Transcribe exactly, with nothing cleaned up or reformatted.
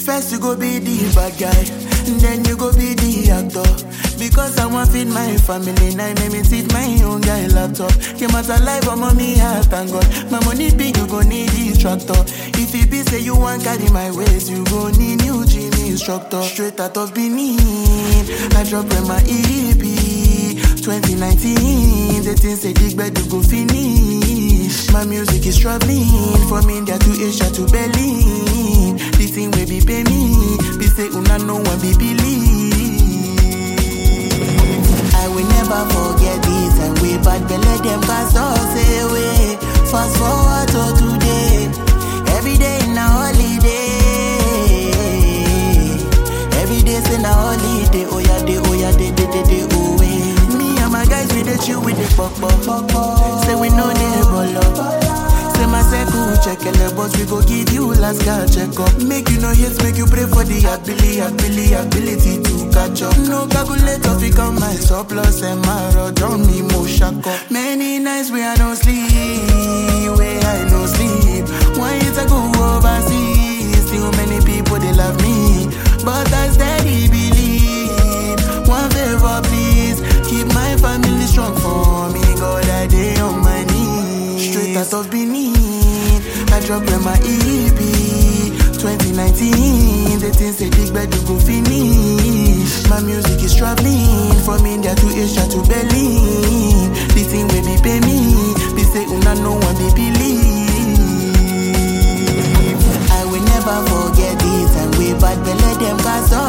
First you go be the bad guy, then you go be the actor. Because I want feed my family, now make me teach my own guy laptop. Came out alive, I'm on me heart, thank God. My money big, you go need this tractor. If it be say you want carry my ways, you go need new gym instructor. Straight out of Benin, I drop in my E P twenty nineteen, the things say dig bed, you go finish. My music is traveling from India to Asia to Berlin. The thing will be pay me, be say una no one be believe. I will never forget this, and we bad belly them cast us away. Fast forward to today, every day in a holiday. Every day in a holiday, oh yeah, day, oh yeah, day, day, day, day, oh yeah. Me and my guys, we dey chill with the pop pop. Say we know they ball. Say my circle, check the boss, we go give you last card check up. Make you no hate, make you pray for the ability, ability, ability to catch up. No calculator, fi come my surplus and my road on me, mo shack up. Many nights where I don't sleep, where I no sleep. One year to go overseas, still many people they love me, but I steady believe. One favor please, keep my family strong for me. God, I day on my knees. Straight out of Benin, I drop in my E P twenty nineteen, the things say dig bed, you go finish. My music is traveling from India to Asia to Berlin. The thing will be pay me, be say una no one be believe. I will never forget this, and we bad belly them cast